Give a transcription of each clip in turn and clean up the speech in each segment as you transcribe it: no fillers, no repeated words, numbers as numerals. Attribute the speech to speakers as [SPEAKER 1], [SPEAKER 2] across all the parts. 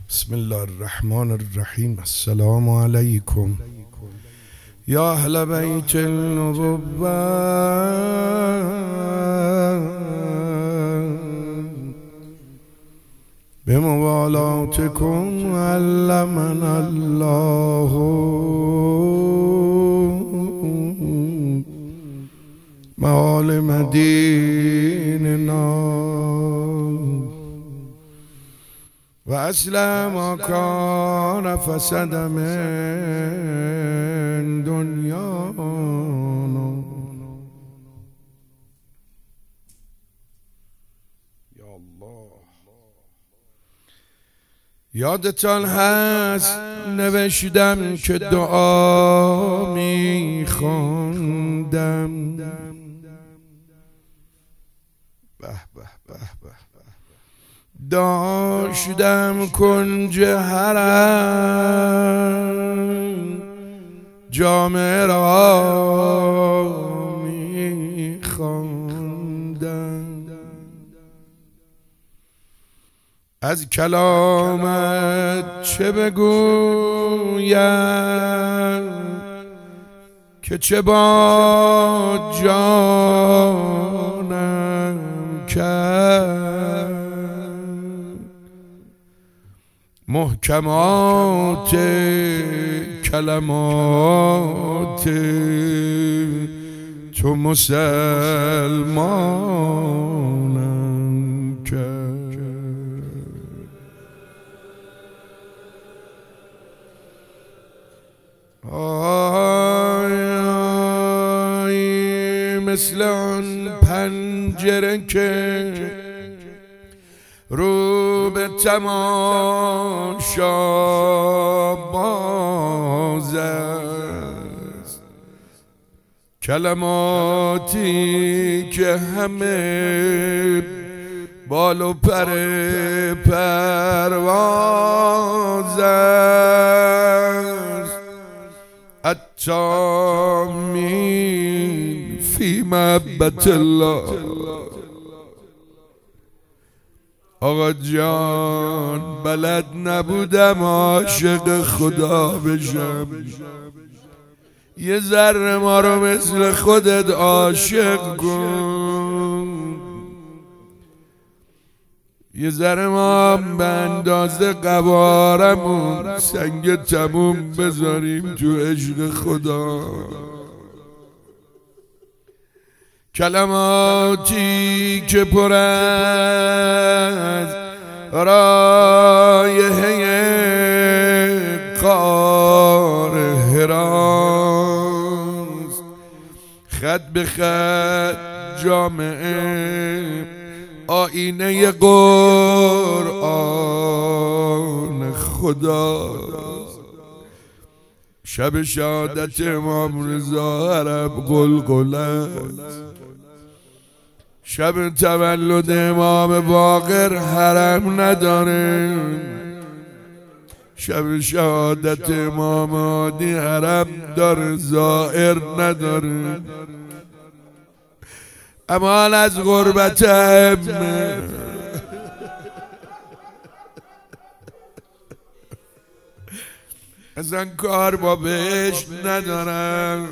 [SPEAKER 1] بسم الله الرحمن الرحیم. السلام علیکم یا اهل بیت النبوة بموالاتكم علمنا الله معالم دیننا و اصل ما کان فسد من دنیانا. یا الله، یادتان هست نوشتم که دعا میخوندم، داشتم کنج حرم جامعه را میخواندم، از کلامت چه بگویم که چه با جانم کرد. محکمات کلمات تو مسلمانم کرد. آی مثل آن پنجره که رو به تماشا باز است، کلماتی که همه بال و پر پرواز است. التامین فی محبت الله. آقا جان بلد نبودم عاشق خدا بشم، یه ذره ما رو مثل خودت عاشق کن، یه ذره ما به اندازه قوارمون سنگ تموم بذاریم تو عشق خدا. کلماتی که پر از رایحه غار حراست، خط به خط جامعه آینه قرآن خداست. شب شهادت امام رضا عرب قلقله، شب تولد امام باقر حرم نداره، شب شهادت امام هادی حرم داره زائر نداره. امان از غربت ائمه، اصلا کار با بهشت ندارم.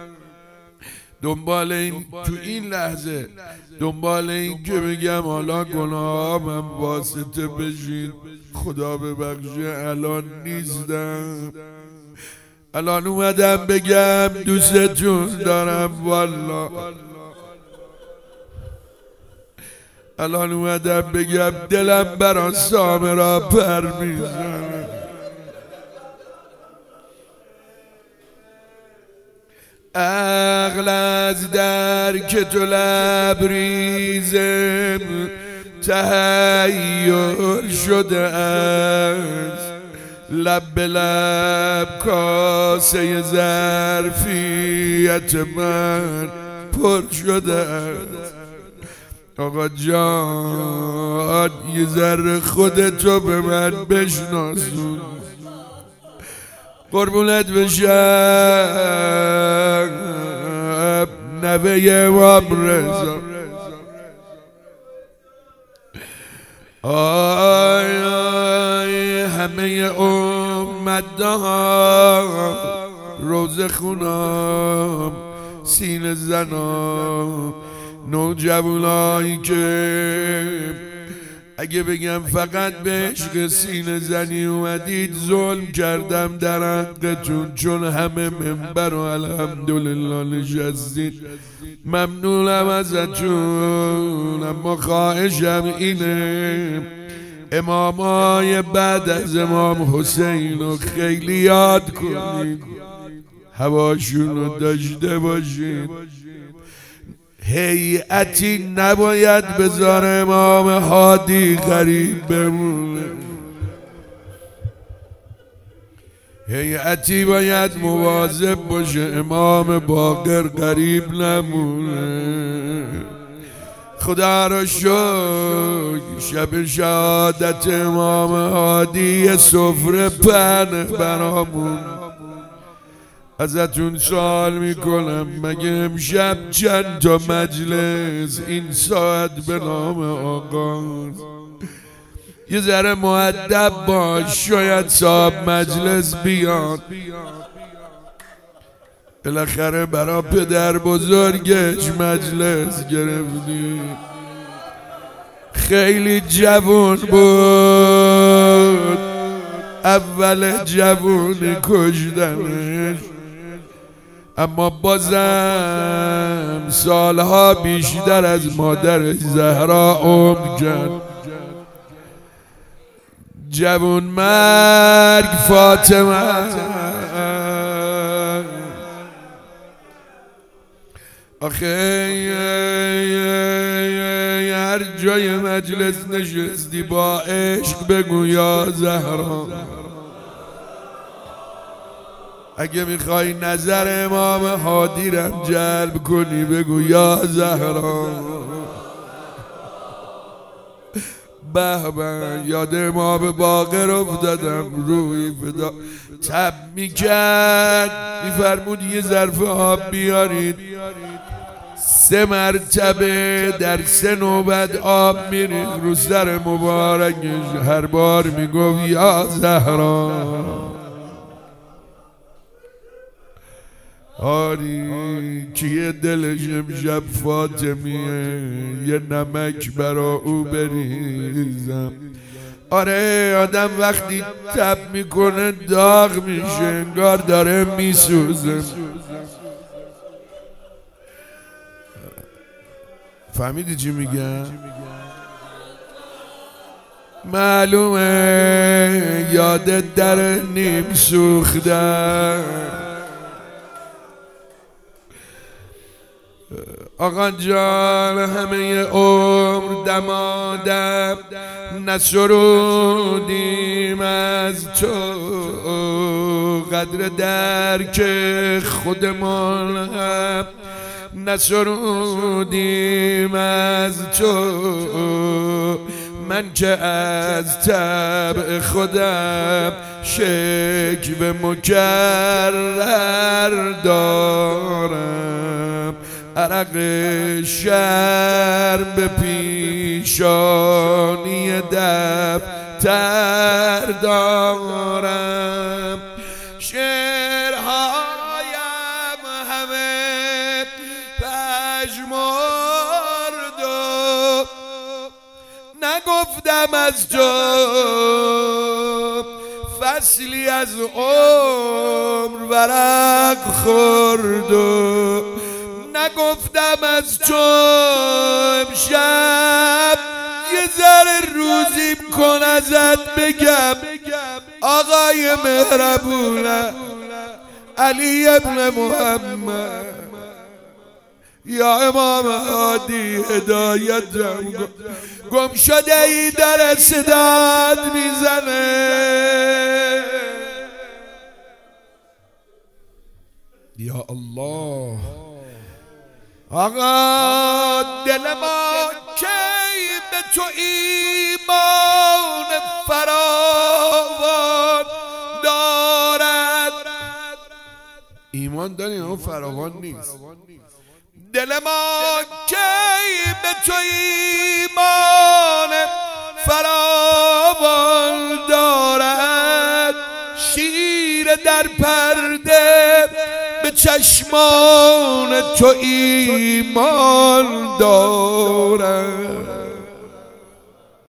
[SPEAKER 1] دنبال این تو این لحظه دنبال این که بگم حالا گناهام واسطه بشین خدا ببخشه الان نیستم. الان اومدم بگم دوستتون دارم والله. الان اومدم بگم دلم برا سامرا پر میزنه. عقل از درک تو لبریزم تحیر شده است، لب به لب کاسه ظرفیت من پر شده است. آقا جان یه ذره خودتو به من بشناسون، قربونت بشم نوه امام رضا. آی آی همه امت‌ها، روزه خونام، سینه زنام، نوجوانایی که اگه بگم فقط به عشق سینه زنی اومدید ظلم کردم در حقتون، چون همه منبر و الحمدلله نشستید، ممنونم ازتون. اما خواهشم اینه امامای بعد از امام حسین رو خیلی یاد کنید، هواشون رو داشته باشید. هیئتی نباید بذاره امام هادی غریب بمونه، هیئتی باید مواظب باشه امام باقر غریب نمونه. خدا را شکر شب شهادت امام هادی سفره پهن برامون. ازتون سوال میکنم مگه امشب چند تا مجلس این ساعت به نام آقا؟ یه ذره مؤدب باش، شاید صاحب مجلس بیاد، بالاخره برا پدر بزرگش مجلس گرفتی. خیلی جوون بود، اول جوونی کشدنش، اما بازم سالها بیشتر از مادر زهرا عمر کرد. جوون مرگ فاطمه، آخه هر جای مجلس نشستی با عشق بگو یا زهرا. اگه میخوای نظر امام هادی رم جلب کنی بگو یا زهرا. به به یاد امام باقر افتادم، روی فدا تب میکرد، میفرمود یه ظرف آب بیارید، 3 مرتبه در 3 نوبت آب میریخت رو سر مبارکش، هر بار میگفت یا زهرا. آری کیه دلش امشب فاطمیه، یه نمک برا او بریزم. آره آدم وقتی تب میکنه داغ میشه، انگار داره میسوزه. فهمیدی چی میگم؟ معلومه یادت در نیم سوختن. آقا جان همه عمر دمادم نسرودیم از تو، قدر درک خودمان هم نسرودیم از تو. من که از طبع خودم شکوه مکرر دارم، عرق شرم به پیشانی دفتر دارم. شعرهایم همه پژمرد و نگفتم از تو، فصلی از عمر ورق خورد و نگفتم از تو. امشب یه ذره روزیم کن ازت بگم، آقای مهربونه علی ابن محمد، یا امام هادی هدایتم گم شده ای در صدات میزنه. یا الله آقا دل ما کی به تو ایمان فراوان دارد. ایمان داریم اما فراوان نیست. دل ما کی به تو ایمان فراوان دارد. خیره در پرده به چشمان تو ایمان دارم.